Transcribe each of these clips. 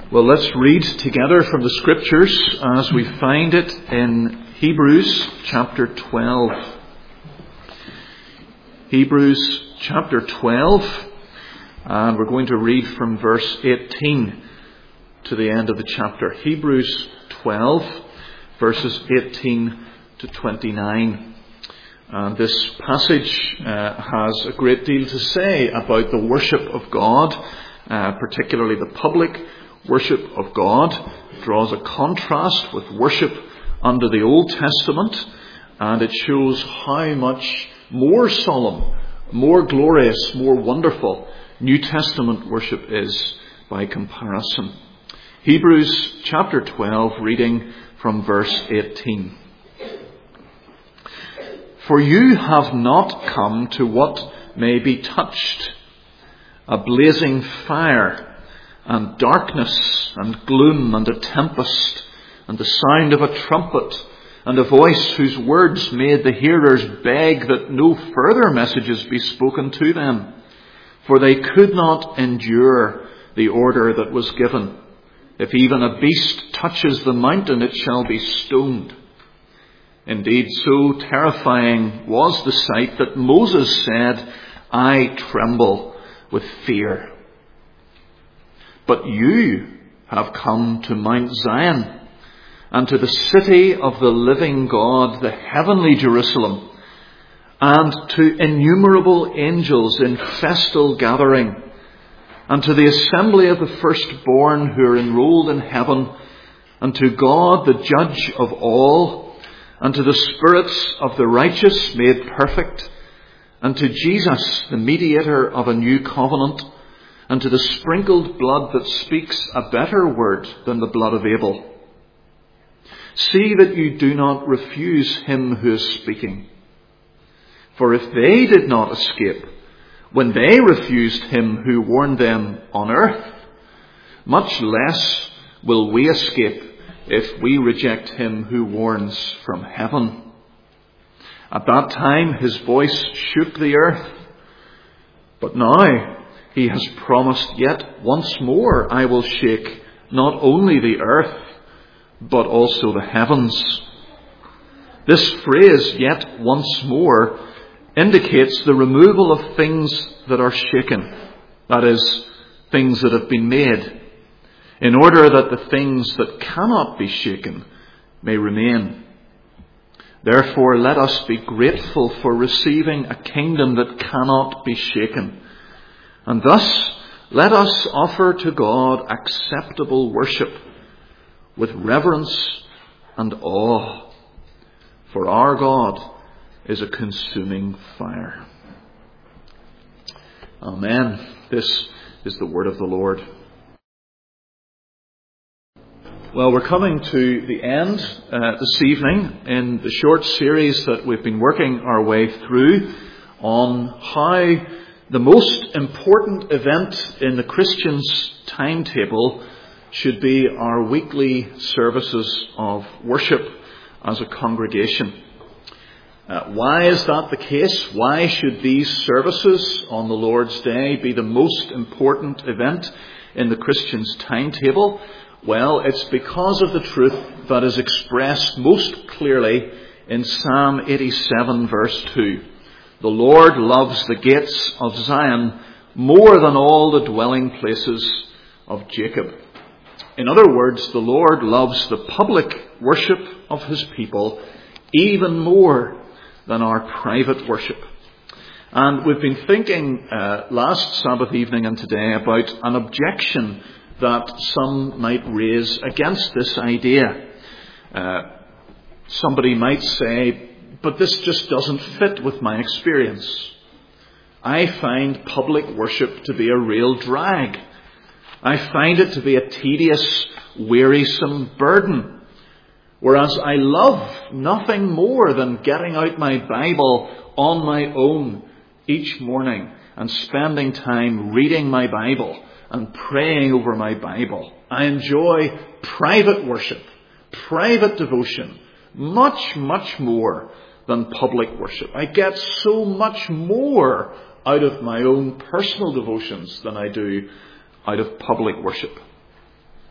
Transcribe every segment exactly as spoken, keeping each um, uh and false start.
Well, let's read together from the Scriptures as we find it in Hebrews chapter twelve. Hebrews chapter twelve, and we're going to read from verse eighteen to the end of the chapter. Hebrews twelve, verses eighteen to twenty-nine. And this passage uh, has a great deal to say about the worship of God, uh, particularly the public worship of God. It draws a contrast with worship under the Old Testament, and it shows how much more solemn, more glorious, more wonderful New Testament worship is by comparison. Hebrews chapter twelve, reading from verse eighteen. For you have not come to what may be touched, a blazing fire, and darkness, and gloom, and a tempest, and the sound of a trumpet, and a voice whose words made the hearers beg that no further messages be spoken to them, for they could not endure the order that was given. If even a beast touches the mountain, it shall be stoned. Indeed, so terrifying was the sight that Moses said, I tremble with fear. But you have come to Mount Zion, and to the city of the living God, the heavenly Jerusalem, and to innumerable angels in festal gathering, and to the assembly of the firstborn who are enrolled in heaven, and to God, the judge of all, and to the spirits of the righteous made perfect, and to Jesus, the mediator of a new covenant, and to the sprinkled blood that speaks a better word than the blood of Abel. See that you do not refuse him who is speaking. For if they did not escape when they refused him who warned them on earth, much less will we escape if we reject him who warns from heaven. At that time his voice shook the earth, but now he has promised, yet once more I will shake not only the earth, but also the heavens. This phrase, yet once more, indicates the removal of things that are shaken, that is, things that have been made, in order that the things that cannot be shaken may remain. Therefore, let us be grateful for receiving a kingdom that cannot be shaken. And thus, let us offer to God acceptable worship with reverence and awe. For our God is a consuming fire. Amen. This is the word of the Lord. Well, we're coming to the end uh, this evening in the short series that we've been working our way through on how the most important event in the Christian's timetable should be our weekly services of worship as a congregation. Uh, why is that the case? Why should these services on the Lord's Day be the most important event in the Christian's timetable? Well, it's because of the truth that is expressed most clearly in Psalm eighty-seven, verse two. The Lord loves the gates of Zion more than all the dwelling places of Jacob. In other words, the Lord loves the public worship of his people even more than our private worship. And we've been thinking uh, last Sabbath evening and today about an objection that some might raise against this idea. Uh, somebody might say, but this just doesn't fit with my experience. I find public worship to be a real drag. I find it to be a tedious, wearisome burden. Whereas I love nothing more than getting out my Bible on my own each morning and spending time reading my Bible and praying over my Bible. I enjoy private worship, private devotion, much, much more than public worship. I get so much more out of my own personal devotions than I do out of public worship.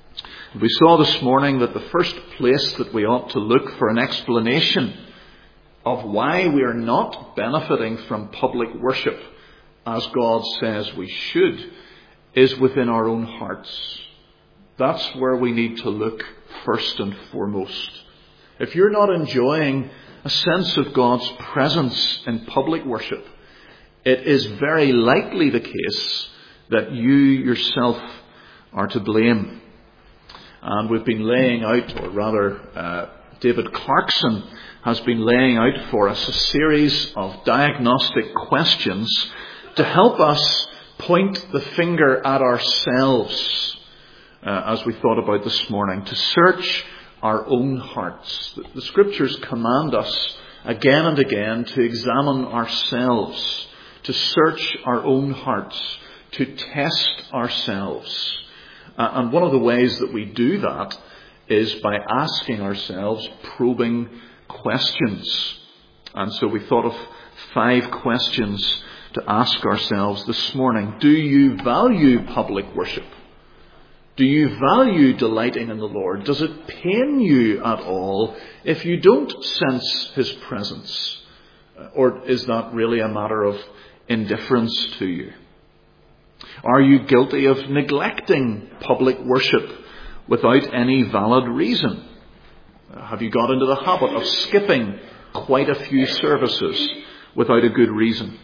We saw this morning that the first place that we ought to look for an explanation of why we are not benefiting from public worship as God says we should is within our own hearts. That's where we need to look first and foremost. If you're not enjoying a sense of God's presence in public worship, it is very likely the case that you yourself are to blame. And we've been laying out, or rather uh, David Clarkson has been laying out for us a series of diagnostic questions to help us point the finger at ourselves, uh, as we thought about this morning, to search our own hearts. The, the Scriptures command us again and again to examine ourselves, to search our own hearts, to test ourselves. Uh, and one of the ways that we do that is by asking ourselves probing questions. And so we thought of five questions to ask ourselves this morning. Do you value public worship? Do you value delighting in the Lord? Does it pain you at all if you don't sense His presence? Or is that really a matter of indifference to you? Are you guilty of neglecting public worship without any valid reason? Have you got into the habit of skipping quite a few services without a good reason?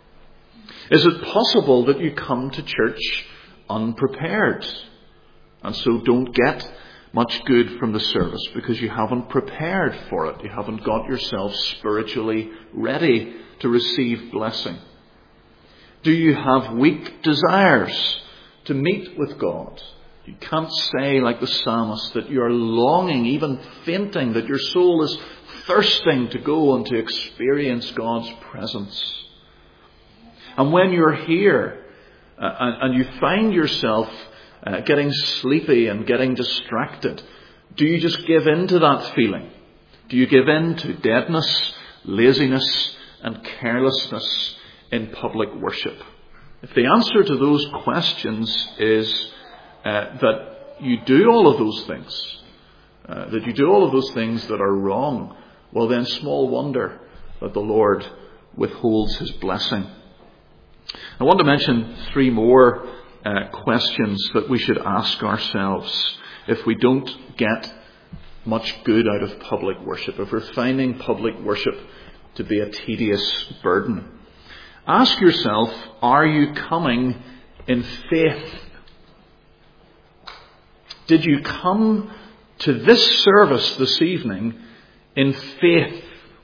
Is it possible that you come to church unprepared and so don't get much good from the service because you haven't prepared for it? You haven't got yourself spiritually ready to receive blessing? Do you have weak desires to meet with God? You can't say, like the psalmist, that you're longing, even fainting, that your soul is thirsting to go and to experience God's presence. And when you're here uh, and, and you find yourself uh, getting sleepy and getting distracted, do you just give in to that feeling? Do you give in to deadness, laziness and carelessness in public worship? If the answer to those questions is uh, that you do all of those things, uh, that you do all of those things that are wrong, well then small wonder that the Lord withholds His blessing. I want to mention three more uh, questions that we should ask ourselves if we don't get much good out of public worship, if we're finding public worship to be a tedious burden. Ask yourself, are you coming in faith? Did you come to this service this evening in faith?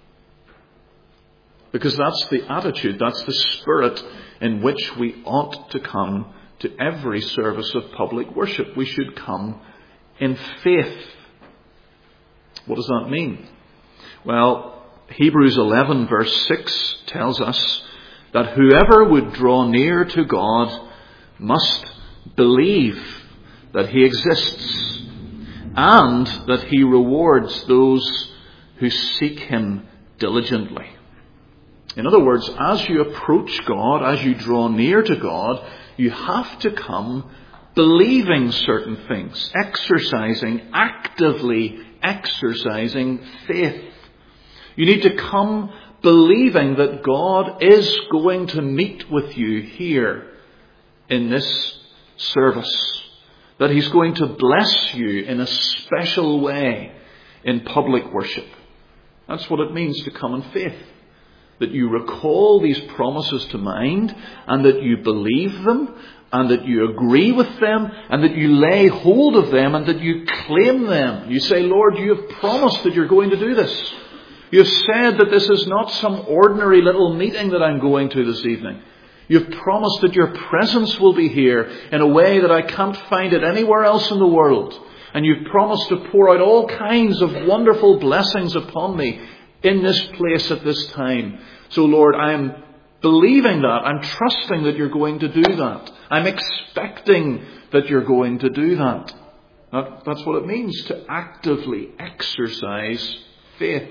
Because that's the attitude, that's the spirit in which we ought to come to every service of public worship. We should come in faith. What does that mean? Well, Hebrews eleven verse six tells us that whoever would draw near to God must believe that He exists and that He rewards those who seek Him diligently. In other words, as you approach God, as you draw near to God, you have to come believing certain things, exercising, actively exercising faith. You need to come believing that God is going to meet with you here in this service, that He's going to bless you in a special way in public worship. That's what it means to come in faith. That you recall these promises to mind and that you believe them and that you agree with them and that you lay hold of them and that you claim them. You say, Lord, you have promised that you're going to do this. You have said that this is not some ordinary little meeting that I'm going to this evening. You've promised that your presence will be here in a way that I can't find it anywhere else in the world. And you've promised to pour out all kinds of wonderful blessings upon me in this place at this time. So Lord, I'm believing that. I'm trusting that you're going to do that. I'm expecting that you're going to do that. that that's what it means to actively exercise faith.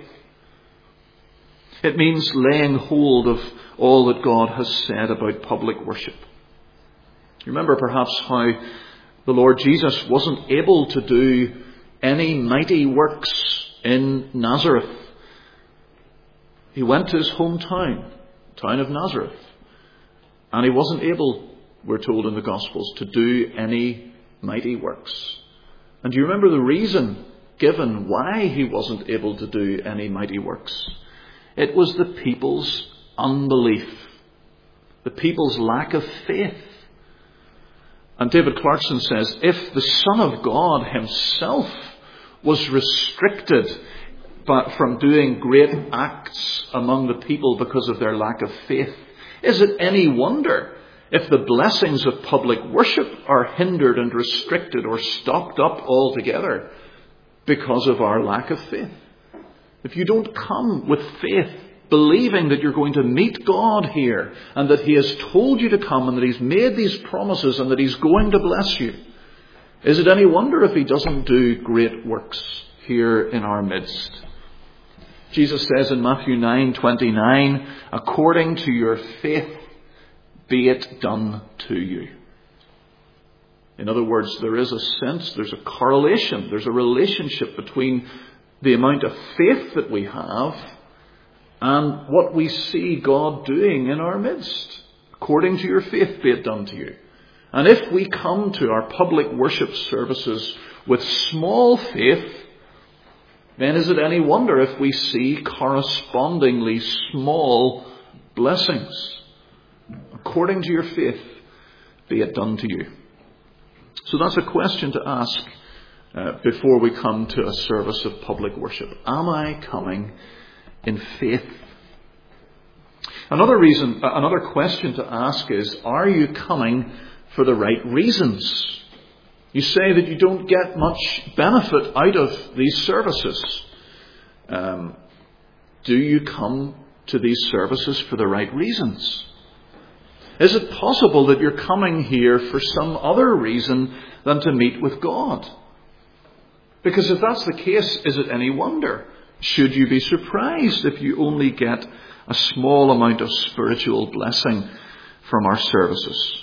It means laying hold of all that God has said about public worship. You remember perhaps how The Lord Jesus wasn't able to do any mighty works in Nazareth. He went to his hometown, town of Nazareth, and he wasn't able, we're told in the Gospels, to do any mighty works. And do you remember the reason given why he wasn't able to do any mighty works? It was the people's unbelief, the people's lack of faith. And David Clarkson says, if the Son of God himself was restricted by, from doing great acts among the people because of their lack of faith, is it any wonder if the blessings of public worship are hindered and restricted or stopped up altogether because of our lack of faith? If you don't come with faith, believing that you're going to meet God here and that he has told you to come and that he's made these promises and that he's going to bless you, is it any wonder if he doesn't do great works here in our midst? Jesus says in Matthew nine twenty-nine, according to your faith be it done to you. In other words, there is a sense, there's a correlation, there's a relationship between the amount of faith that we have and what we see God doing in our midst. According to your faith be it done to you. And if we come to our public worship services with small faith, then is it any wonder if we see correspondingly small blessings? According to your faith be it done to you. So that's a question to ask uh, before we come to a service of public worship. Am I coming in faith? Another reason, another question to ask is, are you coming for the right reasons? You say that you don't get much benefit out of these services. Um, do you come to these services for the right reasons? Is it possible that you're coming here for some other reason than to meet with God? Because if that's the case, is it any wonder? Should you be surprised if you only get a small amount of spiritual blessing from our services?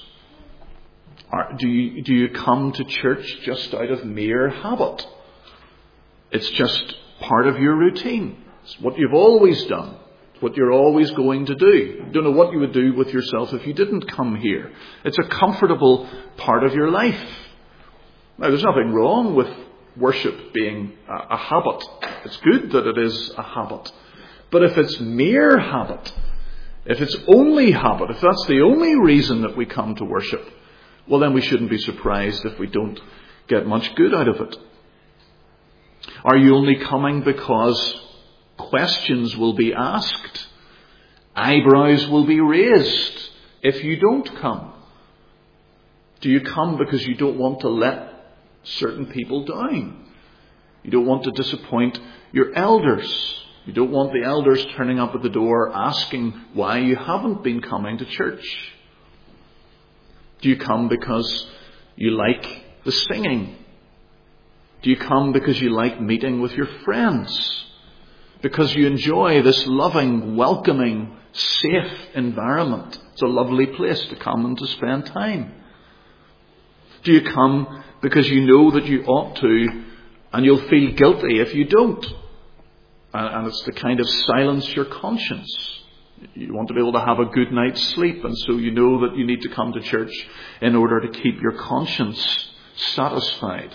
Or do you, do you come to church just out of mere habit? It's just part of your routine. It's what you've always done. It's what you're always going to do. You don't know what you would do with yourself if you didn't come here. It's a comfortable part of your life. Now, there's nothing wrong with worship being a, a habit. It's good that it is a habit. But if it's mere habit, if it's only habit, if that's the only reason that we come to worship, well, then we shouldn't be surprised if we don't get much good out of it. Are you only coming because questions will be asked? Eyebrows will be raised if you don't come? Do you come because you don't want to let certain people down? You don't want to disappoint your elders. You don't want the elders turning up at the door asking why you haven't been coming to church. Do you come because you like the singing? Do you come because you like meeting with your friends? Because you enjoy this loving, welcoming, safe environment? It's a lovely place to come and to spend time. Do you come because you know that you ought to and you'll feel guilty if you don't? And it's to kind of silence your conscience. You want to be able to have a good night's sleep, and so you know that you need to come to church in order to keep your conscience satisfied.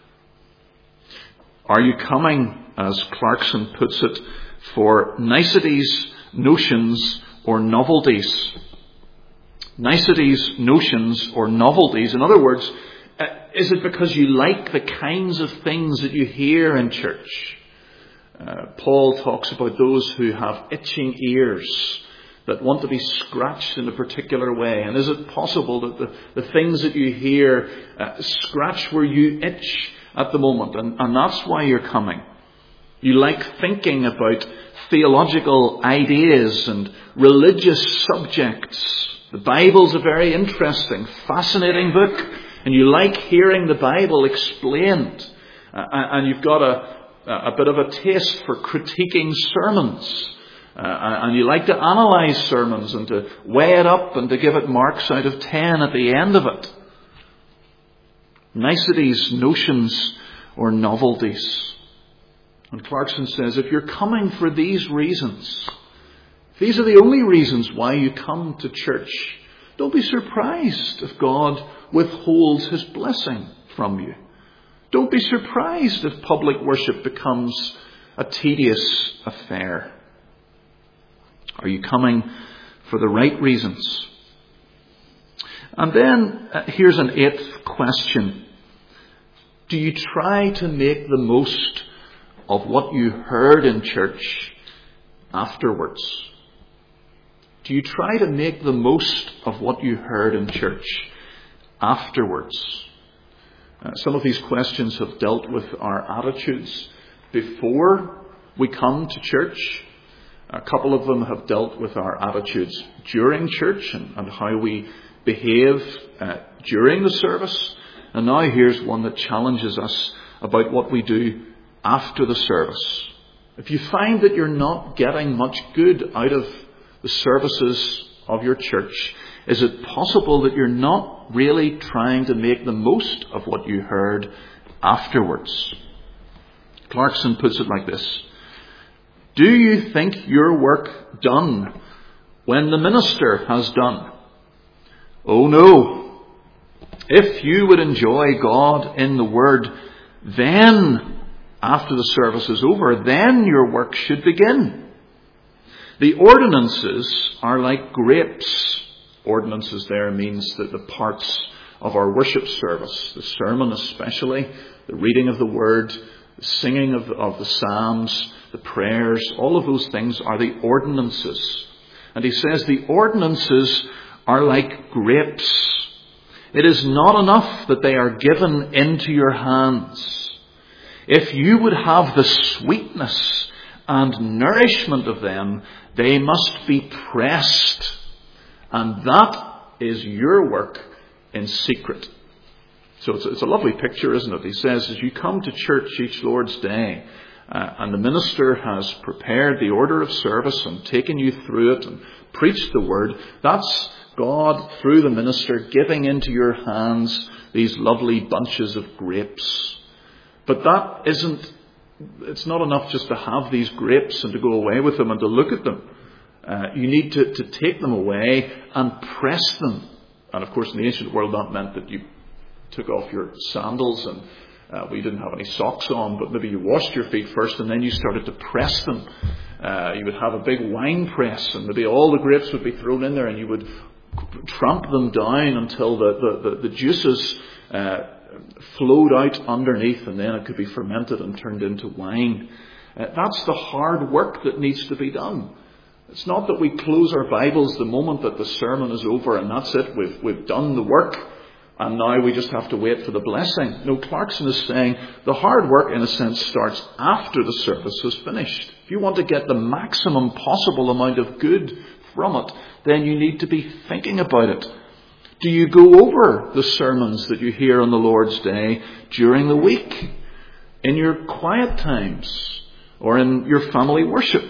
Are you coming, as Clarkson puts it, for niceties, notions, or novelties? Niceties, notions, or novelties. In other words, is it because you like the kinds of things that you hear in church? Uh, Paul talks about those who have itching ears that want to be scratched in a particular way. And is it possible that the, the things that you hear uh, scratch where you itch at the moment? And, and that's why you're coming. You like thinking about theological ideas and religious subjects. The Bible's a very interesting, fascinating book. And you like hearing the Bible explained. Uh, and you've got a a bit of a taste for critiquing sermons. Uh, and you like to analyse sermons and to weigh it up and to give it marks out of ten at the end of it. niceties, notions, or novelties. And Clarkson says, if you're coming for these reasons, these are the only reasons why you come to church, don't be surprised if God withholds his blessing from you. Don't be surprised if public worship becomes a tedious affair. Are you coming for the right reasons? And then uh, here's an eighth question. Do you try to make the most of what you heard in church afterwards? Do you try to make the most of what you heard in church afterwards? Uh, some of these questions have dealt with our attitudes before we come to church. A couple of them have dealt with our attitudes during church and, and how we behave uh, during the service. And now here's one that challenges us about what we do after the service. If you find that you're not getting much good out of the services of your church, is it possible that you're not really trying to make the most of what you heard afterwards? Clarkson puts it like this. Do you think your work done when the minister has done? Oh no. If you would enjoy God in the Word, then after the service is over, then your work should begin. The ordinances are like grapes. Ordinances there means that the parts of our worship service, the sermon especially, the reading of the Word, the singing of the, of the psalms, the prayers, all of those things are the ordinances. And he says the ordinances are like grapes. It is not enough that they are given into your hands. If you would have the sweetness and nourishment of them, they must be pressed. And that is your work in secret. So it's, it's a lovely picture, isn't it? He says, as you come to church each Lord's Day, uh, and the minister has prepared the order of service and taken you through it and preached the word, that's God, through the minister, giving into your hands these lovely bunches of grapes. But that isn't, it's not enough just to have these grapes and to go away with them and to look at them. Uh, you need to, to take them away and press them. And of course, in the ancient world, that meant that you took off your sandals and uh, well, you didn't have any socks on, but maybe you washed your feet first and then you started to press them. Uh, you would have a big wine press and maybe all the grapes would be thrown in there and you would tramp them down until the, the, the, the juices uh, flowed out underneath, and then it could be fermented and turned into wine. Uh, that's the hard work that needs to be done. It's not that we close our Bibles the moment that the sermon is over and that's it, we've, we've done the work and now we just have to wait for the blessing. No, Clarkson is saying the hard work in a sense starts after the service is finished. If you want to get the maximum possible amount of good from it, then you need to be thinking about it. Do you go over the sermons that you hear on the Lord's Day during the week, in your quiet times, or in your family worship?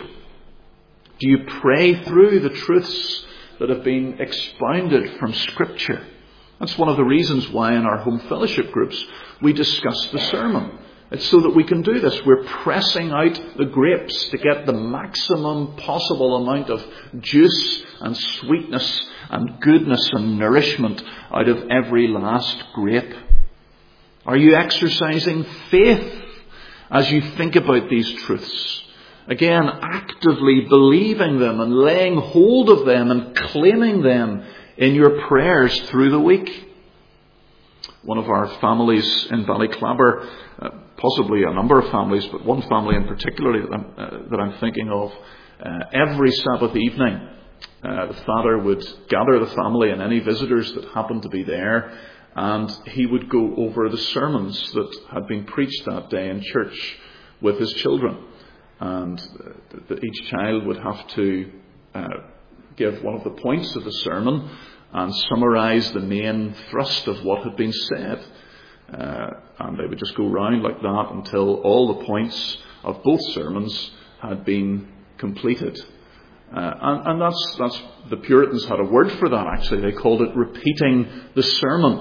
Do you pray through the truths that have been expounded from Scripture? That's one of the reasons why in our home fellowship groups we discuss the sermon. It's so that we can do this. We're pressing out the grapes to get the maximum possible amount of juice and sweetness and goodness and nourishment out of every last grape. Are you exercising faith as you think about these truths? Again, actively believing them and laying hold of them and claiming them in your prayers through the week. One of our families in Ballyclabber, uh, possibly a number of families, but one family in particular that I'm, uh, that I'm thinking of, uh, every Sabbath evening, uh, the father would gather the family and any visitors that happened to be there, and he would go over the sermons that had been preached that day in church with his children. And uh, the, each child would have to uh, give one of the points of the sermon and summarise the main thrust of what had been said. Uh, and they would just go round like that until all the points of both sermons had been completed. Uh, and, and that's, that's, the Puritans had a word for that actually. They called it repeating the sermon.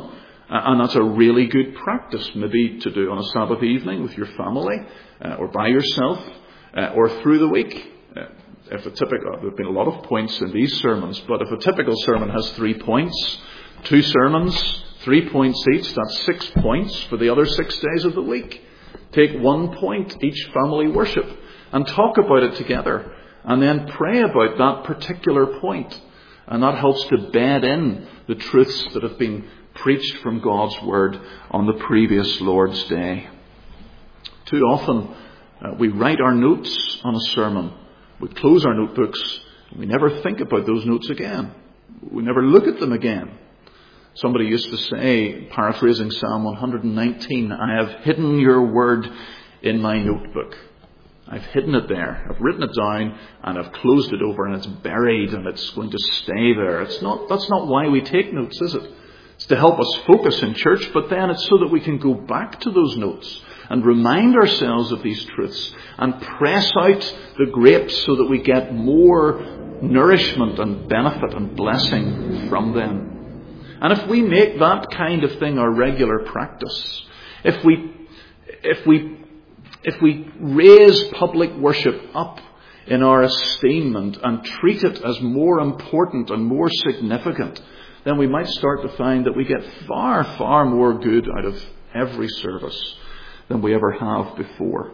Uh, and that's a really good practice, maybe to do on a Sabbath evening with your family, uh, or by yourself, uh, or through the week. Uh, if a typical, there have been a lot of points in these sermons, but if a typical sermon has three points, two sermons, three points each, that's six points for the other six days of the week. Take one point each family worship and talk about it together, and then pray about that particular point. And that helps to bed in the truths that have been preached from God's Word on the previous Lord's Day. Too often uh, we write our notes on a sermon. We close our notebooks and we never think about those notes again. We never look at them again. Somebody used to say, paraphrasing Psalm one nineteen, I have hidden your word in my notebook. I've hidden it there. I've written it down and I've closed it over and it's buried and it's going to stay there. It's not, that's not why we take notes, is it? It's to help us focus in church, but then it's so that we can go back to those notes and remind ourselves of these truths and press out the grapes so that we get more nourishment and benefit and blessing from them. And if we make that kind of thing our regular practice, if we, if we, if we raise public worship up in our esteem and, and treat it as more important and more significant, then we might start to find that we get far, far more good out of every service than we ever have before.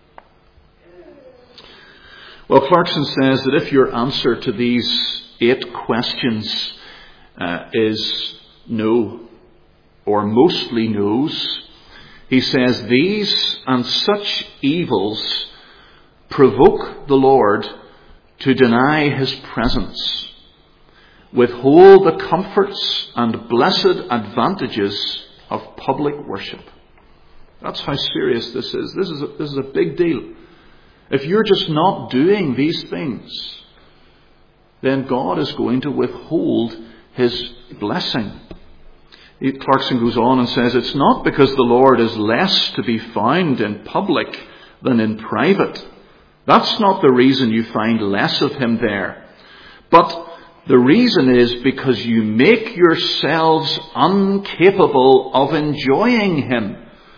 Well, Clarkson says that if your answer to these eight questions uh, is no, or mostly no's, he says these and such evils provoke the Lord to deny his presence, withhold the comforts and blessed advantages of public worship. That's how serious this is. This is a, this is a big deal. If you're just not doing these things, then God is going to withhold his blessing. Clarkson goes on and says, it's not because the Lord is less to be found in public than in private. That's not the reason you find less of him there. But the reason is because you make yourselves incapable of enjoying him,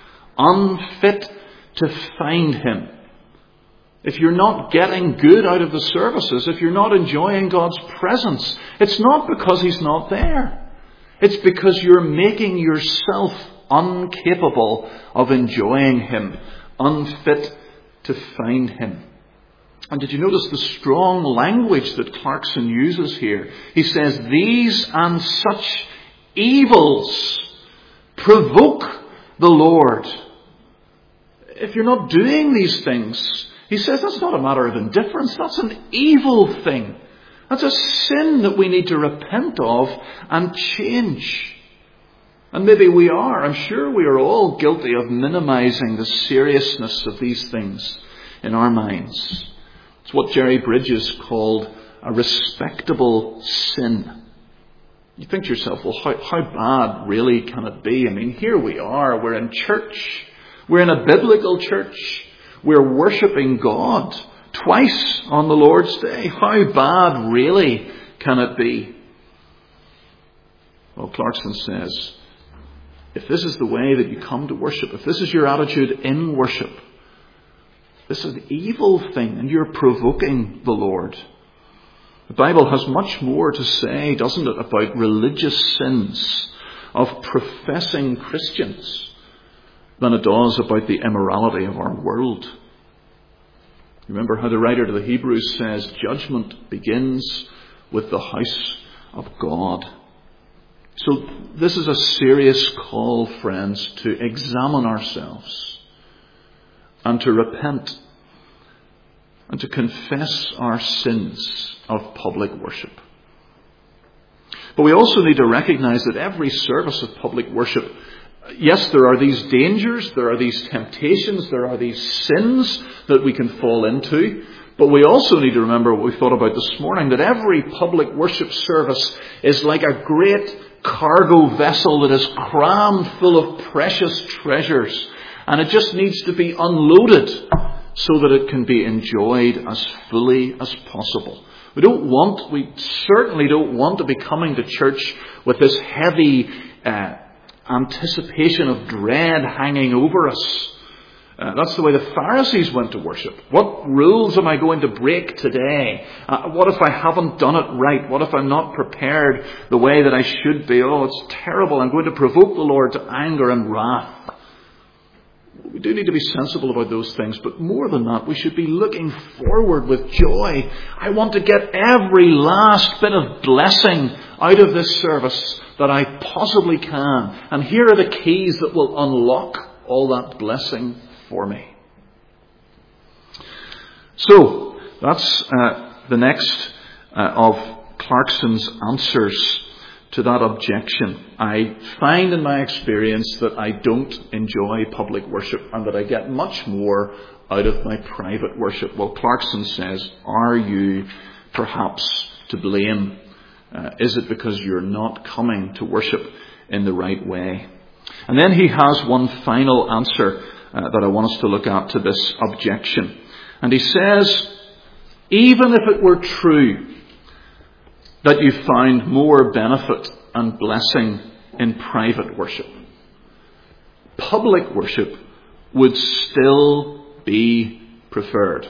unfit to find him. If you're not getting good out of the services, if you're not enjoying God's presence, it's not because he's not there. It's because you're making yourself incapable of enjoying him, unfit to find him. And did you notice the strong language that Clarkson uses here? He says, these and such evils provoke the Lord. If you're not doing these things, he says that's not a matter of indifference. That's an evil thing. That's a sin that we need to repent of and change. And maybe we are. I'm sure we are all guilty of minimizing the seriousness of these things in our minds. It's what Jerry Bridges called a respectable sin. You think to yourself, well, how, how bad really can it be? I mean, here we are. We're in church. We're in a biblical church. We're worshipping God twice on the Lord's Day. How bad really can it be? Well, Clarkson says, if this is the way that you come to worship, if this is your attitude in worship, this is an evil thing and you're provoking the Lord. The Bible has much more to say, doesn't it, about religious sins of professing Christians than it does about the immorality of our world. Remember how the writer to the Hebrews says, judgment begins with the house of God. So this is a serious call, friends, to examine ourselves and to repent and to confess our sins of public worship. But we also need to recognize that every service of public worship, yes, there are these dangers, there are these temptations, there are these sins that we can fall into. But we also need to remember what we thought about this morning, that every public worship service is like a great cargo vessel that is crammed full of precious treasures. And it just needs to be unloaded so that it can be enjoyed as fully as possible. We don't want, we certainly don't want to be coming to church with this heavy uh, anticipation of dread hanging over us. Uh, that's the way the Pharisees went to worship. What rules am I going to break today? Uh, what if I haven't done it right? What if I'm not prepared the way that I should be? Oh, it's terrible. I'm going to provoke the Lord to anger and wrath. We do need to be sensible about those things, but more than that, we should be looking forward with joy. I want to get every last bit of blessing out of this service that I possibly can. And here are the keys that will unlock all that blessing for me. So, that's uh, the next uh, of Clarkson's answers to that objection. I find in my experience that I don't enjoy public worship and that I get much more out of my private worship. Well, Clarkson says, are you perhaps to blame? Uh, is it because you're not coming to worship in the right way? And then he has one final answer uh, that I want us to look at to this objection. And he says, even if it were true that you found more benefit and blessing in private worship, public worship would still be preferred.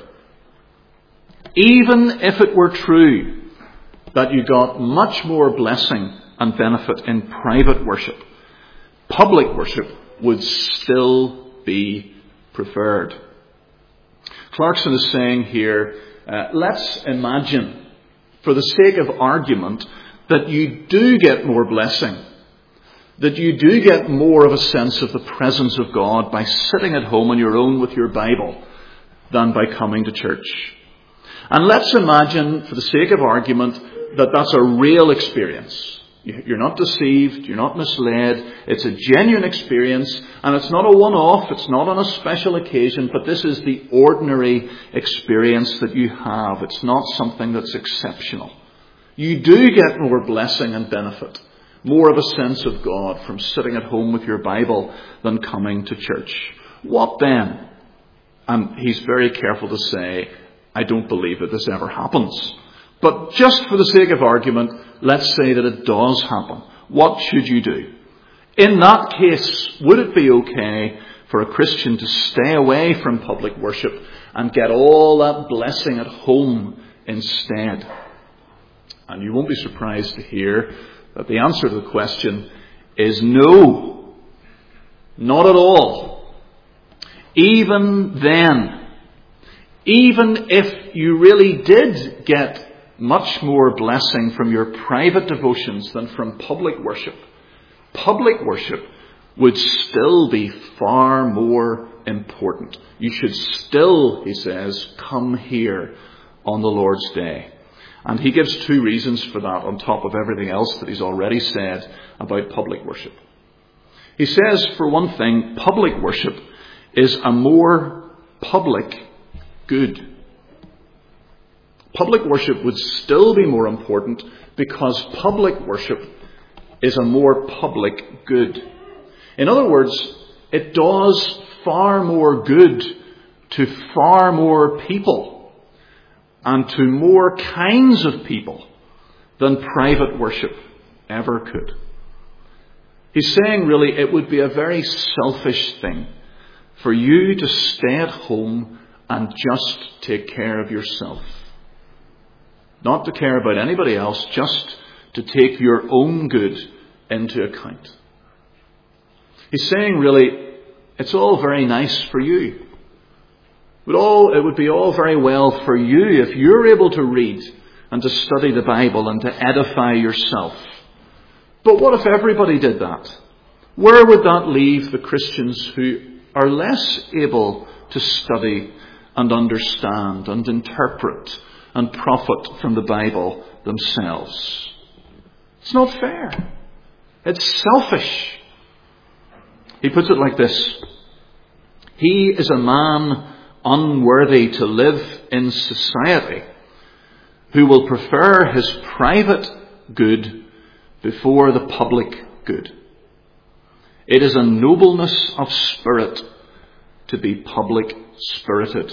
Even if it were true that you got much more blessing and benefit in private worship, public worship would still be preferred. Clarkson is saying here, uh, let's imagine, for the sake of argument, that you do get more blessing, that you do get more of a sense of the presence of God by sitting at home on your own with your Bible than by coming to church. And let's imagine, for the sake of argument, that that's a real experience. You're not deceived, you're not misled, it's a genuine experience, and it's not a one-off, it's not on a special occasion, but this is the ordinary experience that you have. It's not something that's exceptional. You do get more blessing and benefit, more of a sense of God from sitting at home with your Bible than coming to church. What then? And he's very careful to say, I don't believe that this ever happens. But just for the sake of argument, let's say that it does happen. What should you do? In that case, would it be okay for a Christian to stay away from public worship and get all that blessing at home instead? And you won't be surprised to hear that the answer to the question is no. Not at all. Even then, even if you really did get much more blessing from your private devotions than from public worship, public worship would still be far more important. You should still, he says, come here on the Lord's Day. And he gives two reasons for that on top of everything else that he's already said about public worship. He says, for one thing, public worship is a more public good. Public worship would still be more important because public worship is a more public good. In other words, it does far more good to far more people and to more kinds of people than private worship ever could. He's saying really it would be a very selfish thing for you to stay at home and just take care of yourself. Not to care about anybody else, just to take your own good into account. He's saying really, it's all very nice for you. But all, it would be all very well for you if you're able to read and to study the Bible and to edify yourself. But what if everybody did that? Where would that leave the Christians who are less able to study and understand and interpret and profit from the Bible themselves? It's not fair. It's selfish. He puts it like this. He is a man unworthy to live in society who will prefer his private good before the public good. It is a nobleness of spirit to be public spirited.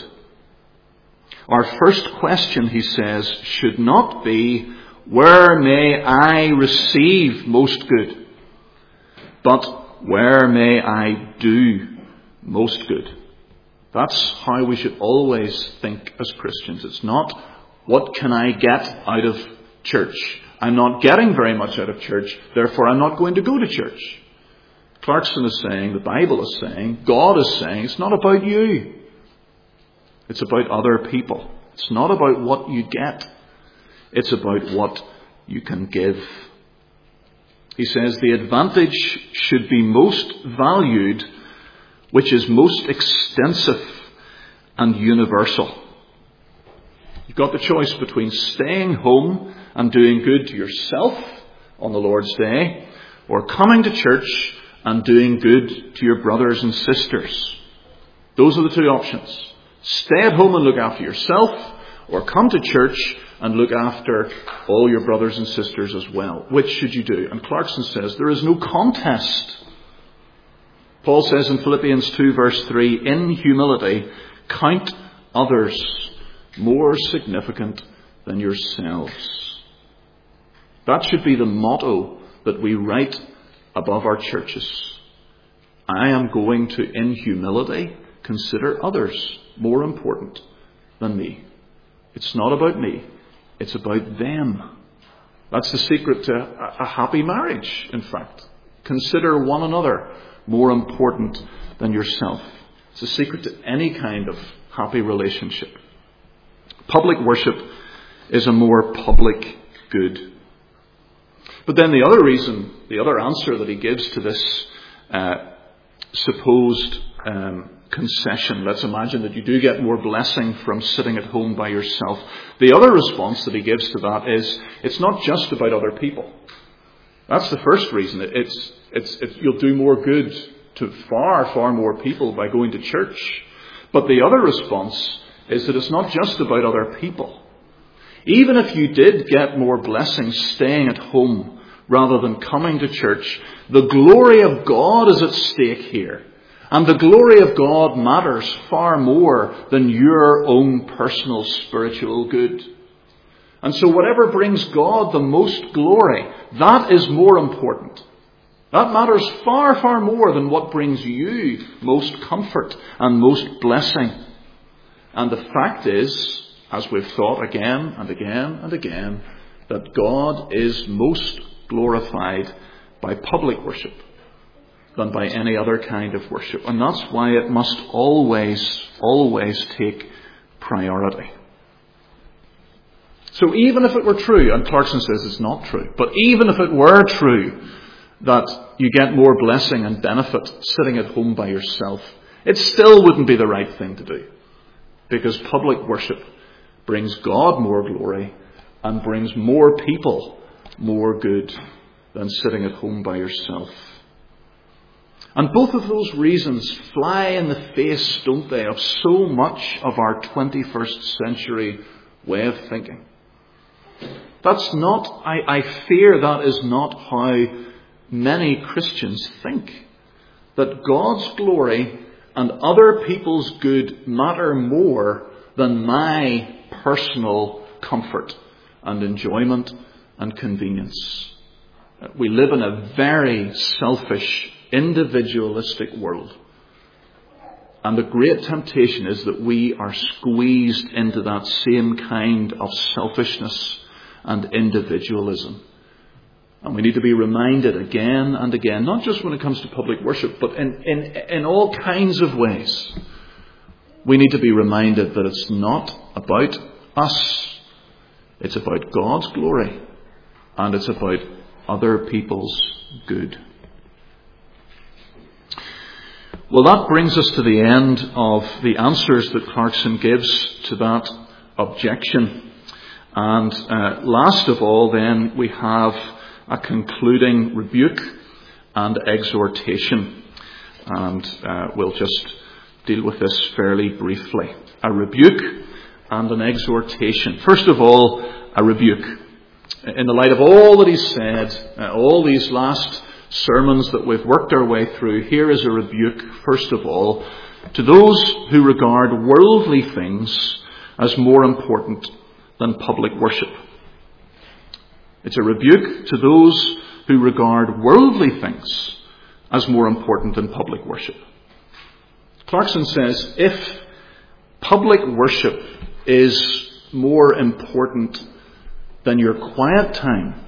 Our first question, he says, should not be, where may I receive most good? But where may I do most good? That's how we should always think as Christians. It's not, what can I get out of church? I'm not getting very much out of church, therefore I'm not going to go to church. Clarkson is saying, the Bible is saying, God is saying, it's not about you. It's about other people. It's not about what you get. It's about what you can give. He says the advantage should be most valued which is most extensive and universal. You've got the choice between staying home and doing good to yourself on the Lord's Day, or coming to church and doing good to your brothers and sisters. Those are the two options. Stay at home and look after yourself, or come to church and look after all your brothers and sisters as well. Which should you do? And Clarkson says there is no contest. Paul says in Philippians two verse three, in humility, count others more significant than yourselves. That should be the motto that we write above our churches. I am going to, in humility, consider others more important than me. It's not about me. It's about them. That's the secret to a happy marriage, in fact. Consider one another more important than yourself. It's the secret to any kind of happy relationship. Public worship is a more public good. But then the other reason, the other answer that he gives to this uh, supposed um, concession, let's imagine that you do get more blessing from sitting at home by yourself. The other response that he gives to that is, it's not just about other people. That's the first reason. It's, it's, it's, you'll do more good to far, far more people by going to church. But the other response is that it's not just about other people. Even if you did get more blessing staying at home rather than coming to church, the glory of God is at stake here. And the glory of God matters far more than your own personal spiritual good. And so whatever brings God the most glory, that is more important. That matters far, far more than what brings you most comfort and most blessing. And the fact is, as we've thought again and again and again, that God is most glorified by public worship than by any other kind of worship. And that's why it must always, always take priority. So even if it were true, and Clarkson says it's not true, but even if it were true that you get more blessing and benefit sitting at home by yourself, it still wouldn't be the right thing to do. Because public worship brings God more glory and brings more people more good than sitting at home by yourself. And both of those reasons fly in the face, don't they, of so much of our twenty-first century way of thinking. That's not, I, I fear that is not how many Christians think. That God's glory and other people's good matter more than my personal comfort and enjoyment and convenience. We live in a very selfish, individualistic world. And the great temptation is that we are squeezed into that same kind of selfishness and individualism. And we need to be reminded again and again, not just when it comes to public worship, but in, in, in all kinds of ways. We need to be reminded that it's not about us. It's about God's glory. And it's about other people's good. Well, that brings us to the end of the answers that Clarkson gives to that objection. And uh, last of all, then, we have a concluding rebuke and exhortation. And uh, we'll just deal with this fairly briefly. A rebuke and an exhortation. First of all, a rebuke. In the light of all that he's said, uh, all these last sermons that we've worked our way through, here is a rebuke, first of all, to those who regard worldly things as more important than public worship. It's a rebuke to those who regard worldly things as more important than public worship. Clarkson says, if public worship is more important than your quiet time,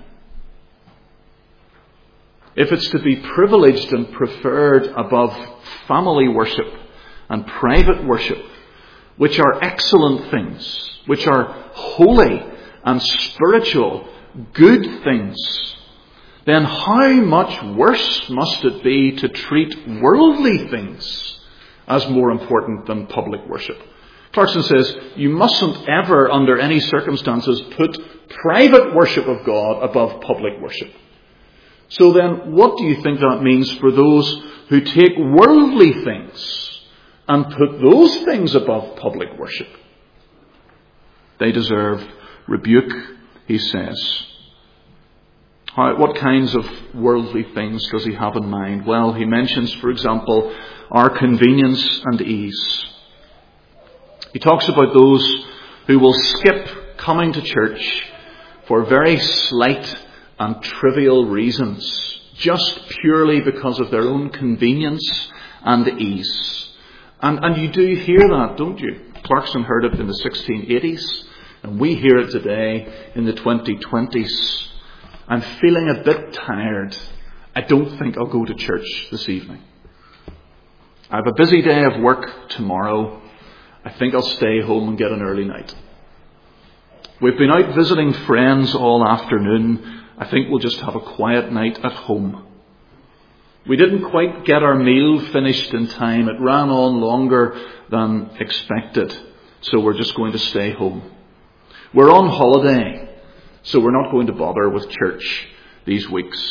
if it's to be privileged and preferred above family worship and private worship, which are excellent things, which are holy and spiritual, good things, then how much worse must it be to treat worldly things as more important than public worship? Clarkson says, you mustn't ever, under any circumstances, put private worship of God above public worship. So then, what do you think that means for those who take worldly things and put those things above public worship? They deserve rebuke, he says. How, what kinds of worldly things does he have in mind? Well, he mentions, for example, our convenience and ease. He talks about those who will skip coming to church for very slight and trivial reasons, just purely because of their own convenience and ease. And, and you do hear that, don't you? Clarkson heard it in the sixteen eighties, and we hear it today in the twenty twenties. I'm feeling a bit tired. I don't think I'll go to church this evening. I have a busy day of work tomorrow. I think I'll stay home and get an early night. We've been out visiting friends all afternoon. I think we'll just have a quiet night at home. We didn't quite get our meal finished in time. It ran on longer than expected. So we're just going to stay home. We're on holiday, so we're not going to bother with church these weeks.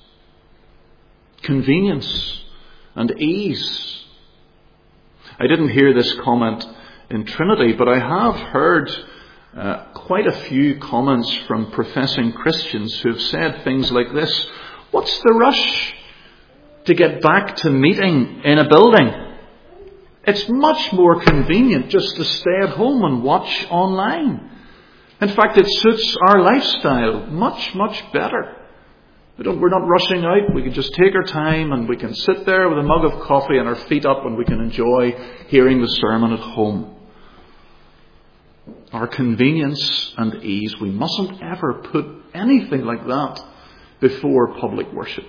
Convenience and ease. I didn't hear this comment in Trinity, but I have heard uh, quite a few comments from professing Christians who have said things like this. What's the rush to get back to meeting in a building? It's much more convenient just to stay at home and watch online. In fact, it suits our lifestyle much, much better. We don't, we're not rushing out. We can just take our time and we can sit there with a mug of coffee and our feet up and we can enjoy hearing the sermon at home. Our convenience and ease. We mustn't ever put anything like that before public worship.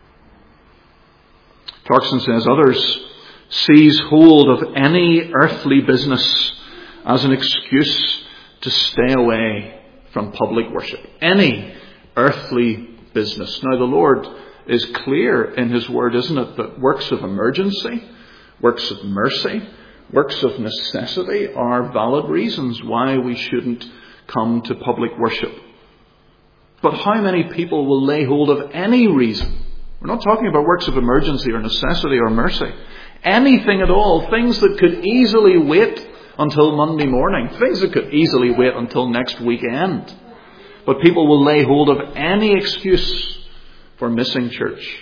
Clarkson says others seize hold of any earthly business as an excuse to stay away from public worship. Any earthly business. Now the Lord is clear in His Word, isn't it, that works of emergency, works of mercy, works of necessity are valid reasons why we shouldn't come to public worship. But how many people will lay hold of any reason? We're not talking about works of emergency or necessity or mercy. Anything at all, things that could easily wait until Monday morning, things that could easily wait until next weekend. But people will lay hold of any excuse for missing church.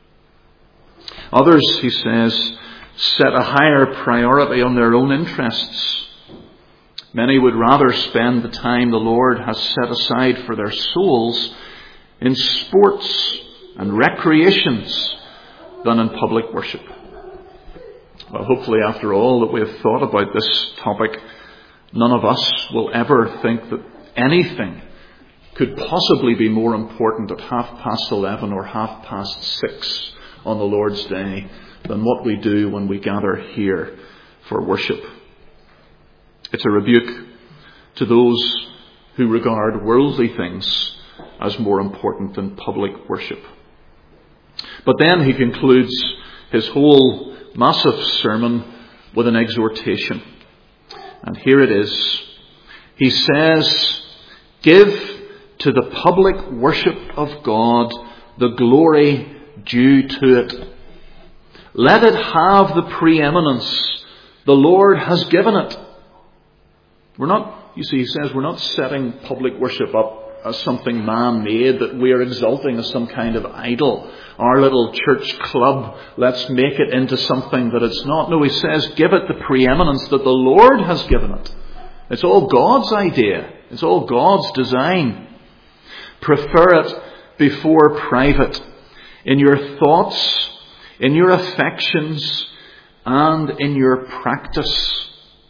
Others, he says, set a higher priority on their own interests. Many would rather spend the time the Lord has set aside for their souls in sports and recreations than in public worship. Well, hopefully, after all that we have thought about this topic, none of us will ever think that anything could possibly be more important at half past eleven or half past six on the Lord's Day than what we do when we gather here for worship. It's a rebuke to those who regard worldly things as more important than public worship. But then he concludes his whole massive sermon with an exhortation. And here it is. He says, give to the public worship of God the glory due to it. Let it have the preeminence the Lord has given it. We're not, you see, he says, we're not setting public worship up as something man-made that we are exalting as some kind of idol. Our little church club, let's make it into something that it's not. No, he says, give it the preeminence that the Lord has given it. It's all God's idea. It's all God's design. Prefer it before private. In your thoughts, in your affections, and in your practice.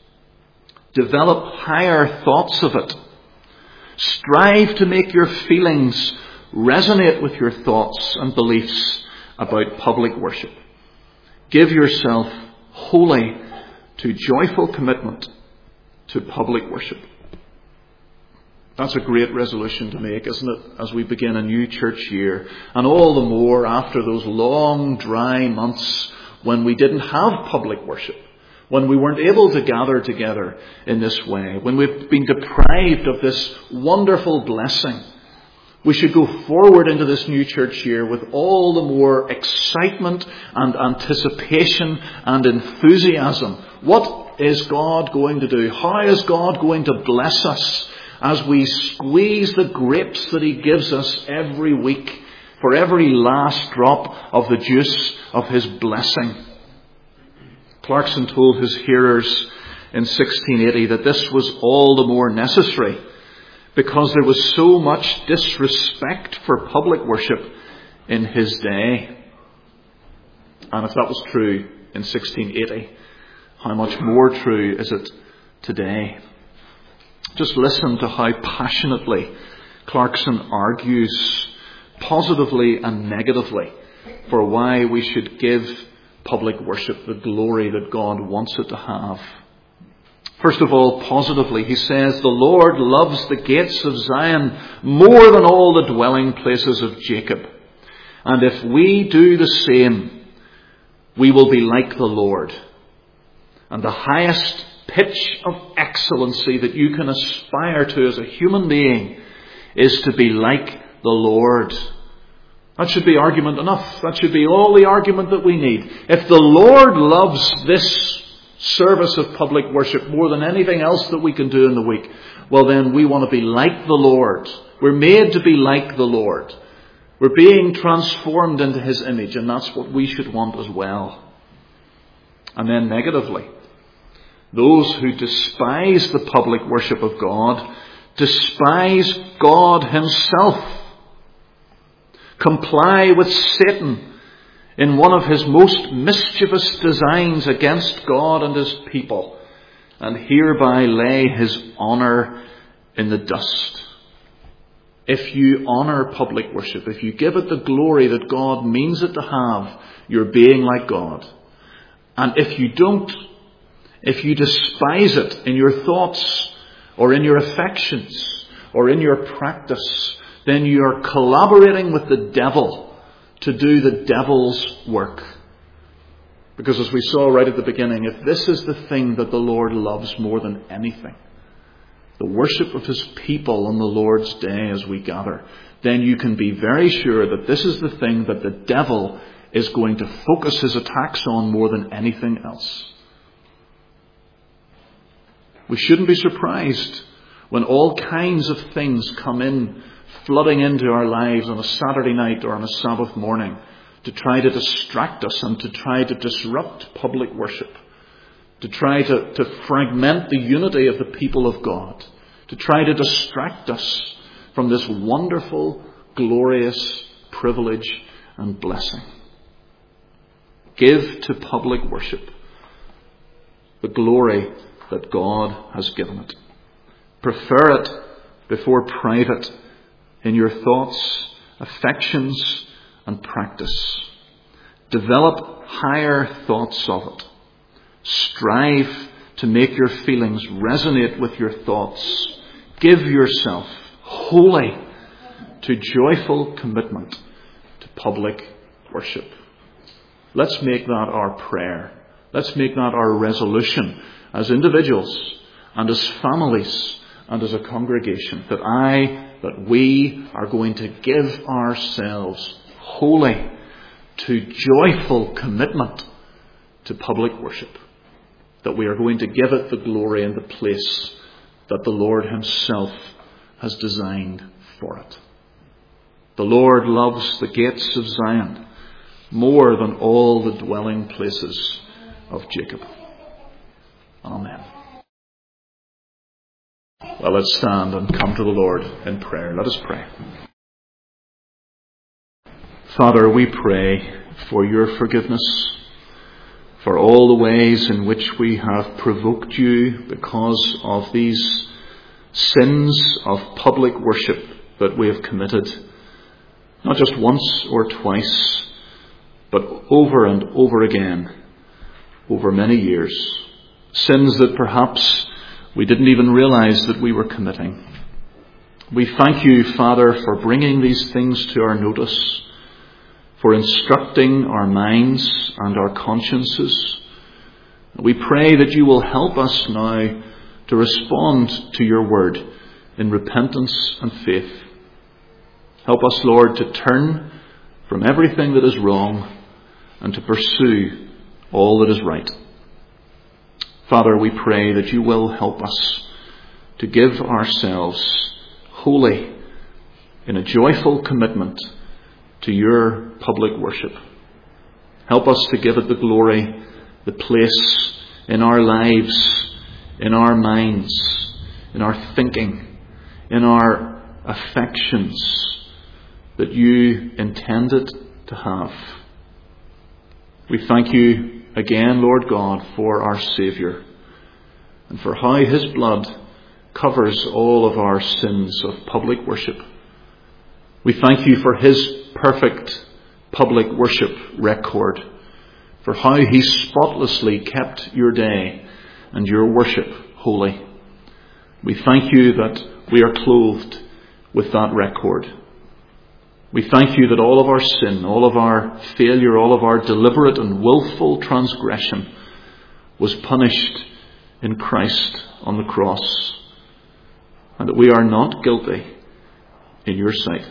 Develop higher thoughts of it. Strive to make your feelings resonate with your thoughts and beliefs about public worship. Give yourself wholly to joyful commitment to public worship. That's a great resolution to make, isn't it, as we begin a new church year, and all the more after those long, dry months when we didn't have public worship, when we weren't able to gather together in this way, when we've been deprived of this wonderful blessing. We should go forward into this new church year with all the more excitement and anticipation and enthusiasm. What is God going to do? How is God going to bless us as we squeeze the grapes that He gives us every week for every last drop of the juice of His blessing? Clarkson told his hearers in sixteen eighty that this was all the more necessary because there was so much disrespect for public worship in his day. And if that was true in sixteen eighty, how much more true is it today? Just listen to how passionately Clarkson argues, positively and negatively, for why we should give public worship the glory that God wants it to have. First of all, positively, he says, the Lord loves the gates of Zion more than all the dwelling places of Jacob. And if we do the same, we will be like the Lord. And the highest pitch of excellency that you can aspire to as a human being is to be like the Lord. That should be argument enough. That should be all the argument that we need. If the Lord loves this service of public worship more than anything else that we can do in the week, well then we want to be like the Lord. We're made to be like the Lord. We're being transformed into His image, and that's what we should want as well. And then negatively, those who despise the public worship of God despise God Himself. Comply with Satan in one of his most mischievous designs against God and His people, and hereby lay His honour in the dust. If you honour public worship, if you give it the glory that God means it to have, you're being like God. And if you don't, if you despise it in your thoughts or in your affections or in your practice, then you are collaborating with the devil to do the devil's work. Because as we saw right at the beginning, if this is the thing that the Lord loves more than anything, the worship of His people on the Lord's day as we gather, then you can be very sure that this is the thing that the devil is going to focus his attacks on more than anything else. We shouldn't be surprised when all kinds of things come in, flooding into our lives on a Saturday night or on a Sabbath morning to try to distract us and to try to disrupt public worship, to try to, to fragment the unity of the people of God, to try to distract us from this wonderful, glorious privilege and blessing. Give to public worship the glory that God has given it. Prefer it before private in your thoughts, affections, and practice. Develop higher thoughts of it. Strive to make your feelings resonate with your thoughts. Give yourself wholly to joyful commitment to public worship. Let's make that our prayer. Let's make that our resolution as individuals and as families and as a congregation, that I that we are going to give ourselves wholly to joyful commitment to public worship. That we are going to give it the glory and the place that the Lord Himself has designed for it. The Lord loves the gates of Zion more than all the dwelling places of Jacob. Amen. Well, let's stand and come to the Lord in prayer. Let us pray. Father, we pray for your forgiveness, for all the ways in which we have provoked you because of these sins of public worship that we have committed, not just once or twice, but over and over again, over many years. Sins that perhaps we didn't even realize that we were committing. We thank you, Father, for bringing these things to our notice, for instructing our minds and our consciences. We pray that you will help us now to respond to your word in repentance and faith. Help us, Lord, to turn from everything that is wrong and to pursue all that is right. Father, we pray that you will help us to give ourselves wholly in a joyful commitment to your public worship. Help us to give it the glory, the place in our lives, in our minds, in our thinking, in our affections that you intended to have. We thank you again, Lord God, for our Saviour and for how his blood covers all of our sins of public worship. We thank you for his perfect public worship record, for how he spotlessly kept your day and your worship holy. We thank you that we are clothed with that record. We thank you that all of our sin, all of our failure, all of our deliberate and willful transgression was punished in Christ on the cross, and that we are not guilty in your sight.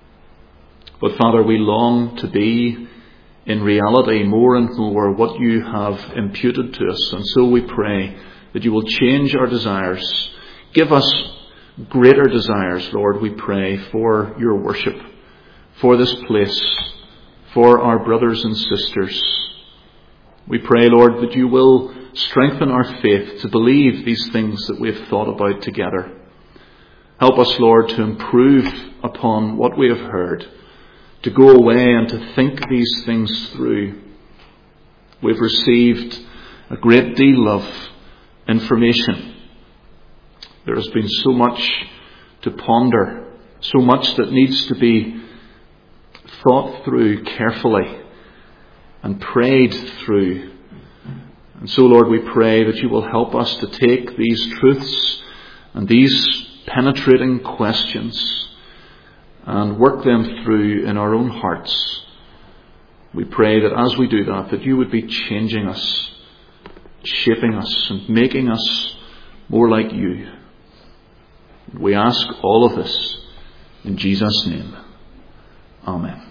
But Father, we long to be in reality more and more what you have imputed to us, and so we pray that you will change our desires. Give us greater desires, Lord, we pray, for your worship, for this place, for our brothers and sisters. We pray, Lord, that you will strengthen our faith to believe these things that we have thought about together. Help us, Lord, to improve upon what we have heard, to go away and to think these things through. We've received a great deal of information. There has been so much to ponder, so much that needs to be thought through carefully and prayed through. And so, Lord, we pray that you will help us to take these truths and these penetrating questions and work them through in our own hearts. We pray that as we do that, that you would be changing us, shaping us and making us more like you. We ask all of this in Jesus' name. Amen.